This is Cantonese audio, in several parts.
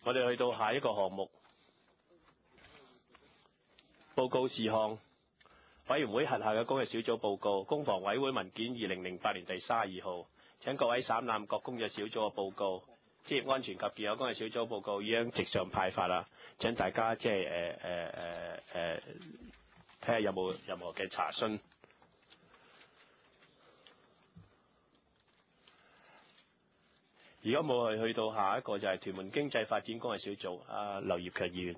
我哋去到下一個項目，報告事項。委員會轄下嘅工作小組報告，公房委會文件2008年第32號，請各位省覽各工作小組嘅報告。職業安全及健康工作小組報告已經直上派發啦，請大家即係睇下有冇任何嘅查詢。如果冇去到下一個就係屯門經濟發展工作小組，劉業強議員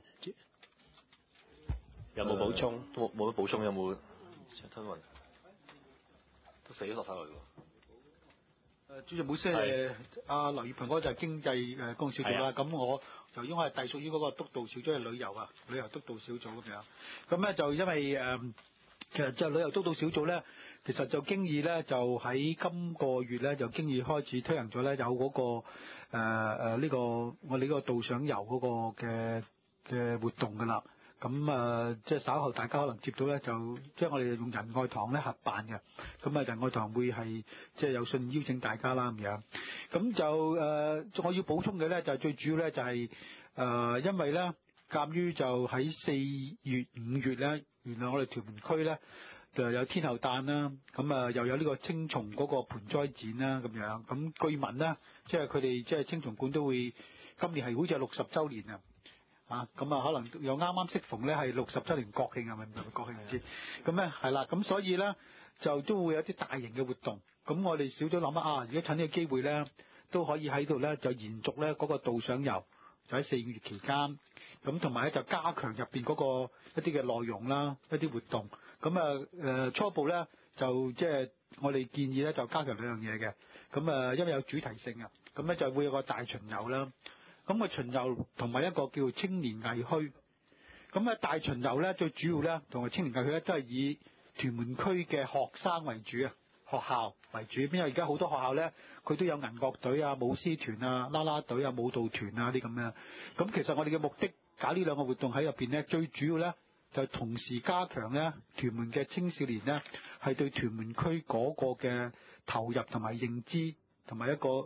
有冇補充？ 冇乜補充，有冇？吞雲都死咗落晒嚟喎。 主席冇先劉業強嗰個就係經濟工作小組啦。咁我就因為隸屬於嗰個督導小組係旅遊督導小組咁樣。咁咧就因為其實就旅遊督導小組咧，其實就經已咧就喺今個月咧就經已開始推行咗咧有嗰個呢個我哋呢個導賞遊嗰個嘅活動㗎啦。咁即係稍後大家可能接到咧，就即係我哋用仁愛堂咧合辦嘅。咁仁愛堂會係即係有信邀請大家啦咁樣。咁就我要補充嘅咧就係最主要咧就係因為咧鑑於就喺4月5月咧，原來我哋屯門區咧就有天后誕啦，咁又有呢個青松嗰個盆栽展啦咁樣。咁據聞咧，即係佢哋即係青松館都會今年係好似係60週年啊。可能又啱啱適逢咧係60週年國慶，係咪國慶唔知？咁咧係啦，咁所以咧就都會有啲大型嘅活動。咁我哋小組諗如果趁呢個機會咧，都可以喺度咧就延續咧嗰個導賞遊，就喺4、5月期間。咁同埋咧就加強入邊嗰個一啲嘅內容啦，一啲活動。咁初步咧就即係我哋建議咧就加強兩樣嘢嘅。咁因為有主題性啊，咁咧就會有個大巡遊啦。咁個巡遊同埋一個叫青年藝墟。咁大巡遊咧最主要咧同埋青年藝墟咧都係以屯門區嘅學生為主啊，學校為主。因為而家好多學校咧佢都有銀樂隊啊、舞獅團啊、啦啦隊啊、舞蹈團啊啲咁樣。咁其實我哋嘅目的搞呢兩個活動喺入邊咧，最主要咧就同時加強咧屯門嘅青少年咧係對屯門區嗰個嘅投入同埋認知，同埋一個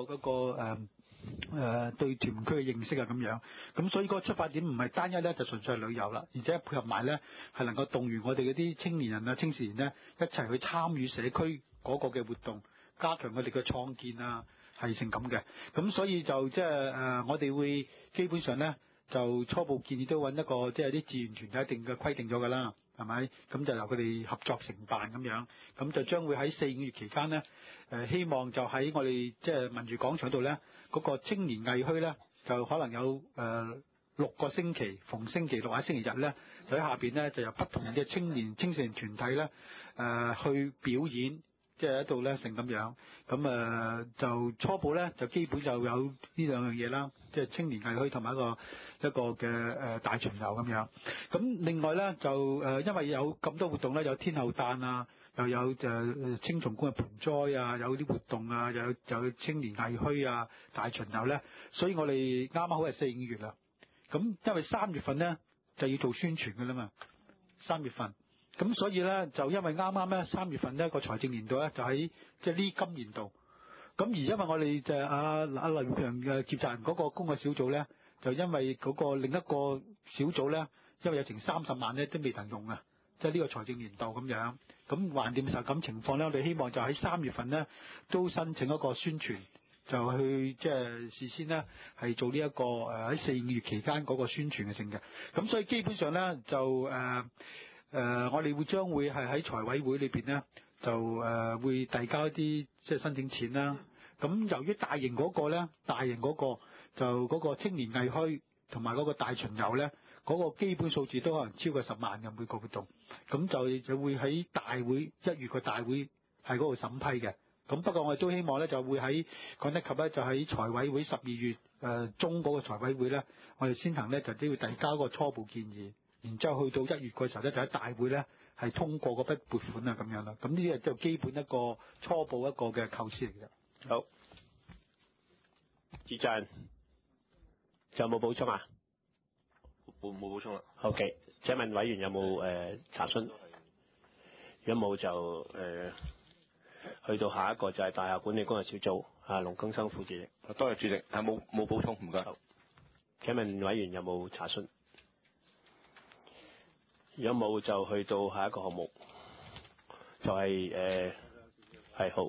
對屯門區嘅認識啊咁樣。咁所以個出發點唔係單一咧就純粹係旅遊啦，而且配合埋咧係能夠動員我哋嗰啲青年人啊、青少年咧一齊去參與社區嗰個嘅活動，加強佢哋嘅創建啊，係成咁嘅。咁所以就即係我哋會基本上咧就初步建議都揾一個即係啲志願團體一定嘅規定咗㗎啦，係咪？咁就由佢哋合作承辦咁樣。咁就將會喺4、5月期間咧希望就喺我哋即係民主廣場度咧嗰個青年藝墟咧就可能有6個星期，逢星期六或者星期日咧就喺下邊咧就由不同嘅青少年團體咧去表演。即係喺度咧成咁樣。咁就初步咧就基本就有呢兩樣嘢啦，即係青年藝墟同埋一個嘅大巡遊咁樣。咁另外咧就因為有咁多活動咧，有天后誕啊，又有青松觀嘅盆栽啊，有啲活動啊，又有青年藝墟啊，大巡遊咧，所以我哋啱啱好係4、5月啦。咁因為3月份咧就要做宣傳㗎啦嘛，3月份。咁所以咧就因為啱啱咧3月份呢個財政年度咧就喺即係呢今年度。咁而因為我哋就劉業強嘅接責人嗰個工作小組咧，就因為嗰個另一個小組咧，因為有成30萬咧都未能用啊，即係呢個財政年度咁樣。咁橫掂受咁情況咧，我哋希望就喺3月份咧都申請一個宣傳，就去即係事先咧係做呢一個喺4、5月期間嗰個宣傳嘅性嘅。咁所以基本上咧就我哋將會係喺財委會裏邊咧，就會遞交一啲即係申請錢啦。咁由於大型嗰個就嗰個青年藝墟同埋嗰個大巡遊咧，嗰個基本數字都可能超過10萬嘅每個活動。咁就會喺大會1月個大會係嗰度審批嘅。咁不過我哋都希望咧就會喺講得及咧，就喺財委會12月中嗰個財委會咧，我哋先行咧就都要遞交個初步建議。然之後去到1月嘅時候咧，就喺大會咧係通過嗰筆撥款啊咁樣啦。咁呢啲就基本一個初步一個嘅構思嚟嘅。 好，志振，仲有冇補充啊？ 冇補充啦。 OK， 請問委員有冇查詢？如果冇就去到下一個就係大廈管理工作小組，龍更生副主席。 多謝主席，冇補充，唔該。 請問委員有冇查詢？如果冇就去到下一個項目，就係好。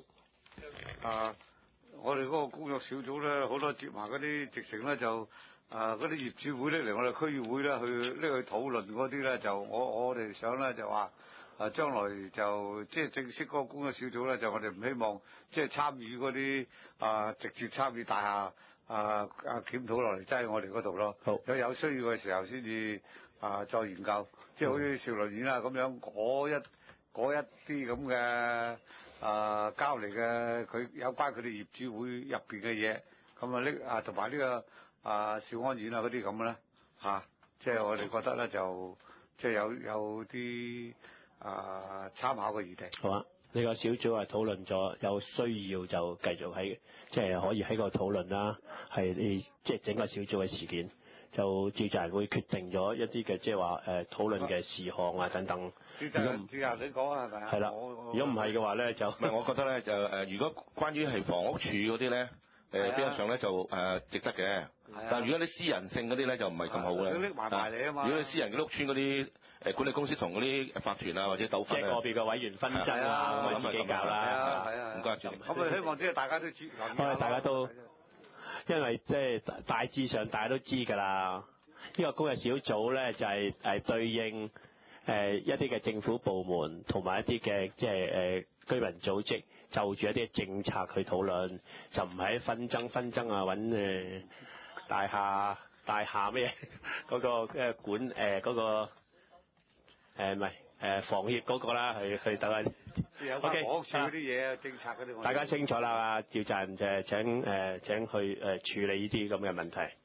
我哋嗰個工作小組咧，好多接埋嗰啲直情咧就嗰啲業主會咧嚟我哋區議會咧去討論嗰啲咧，就我哋想咧就話將來就即係正式嗰個工作小組咧，就我哋唔希望即係參與嗰啲直接參與大廈檢討落嚟，即係我哋嗰度咯。 好， 有需要嘅時候先至再研究，即係好似兆麟苑啊咁樣嗰一啲咁嘅交嚟嘅，佢有關佢哋業主會入邊嘅嘢，咁同埋呢個兆安苑啊嗰啲咁咧即係我哋覺得咧就即係有啲參考嘅餘地。 好啊，呢個小組係討論咗，有需要就繼續喺即係可以喺個討論啦，係即係整個小組嘅事件，就召集人會決定咗一啲嘅即係話討論嘅事項啊等等。 召集人你講啊係咪啊？ 係啦，如果唔係嘅話咧就唔係，我覺得咧就如果關於係房屋署嗰啲咧比較上咧就值得嘅。但係如果你私人性嗰啲咧就唔係咁好嘅。 佢拎埋嚟啊嘛。 如果你私人嘅屋邨嗰啲管理公司同嗰啲法團啊或者糾紛， 即係個別嘅委員紛爭啊，咁啊自己搞啦。 係啊， 唔該主席。 咁啊希望即係大家都知， 大家都因為即係大致上大家都知㗎啦。呢個工作小組咧就係對應一啲嘅政府部門同埋一啲嘅即係居民組織就住一啲政策去討論，就唔係紛爭啊揾大廈咩嗰個管嗰個唔係房協嗰個啦，去等下。 有關房屋署嗰啲嘢政策嗰啲， 大家清楚啦，召集人請去處理呢啲咁嘅問題。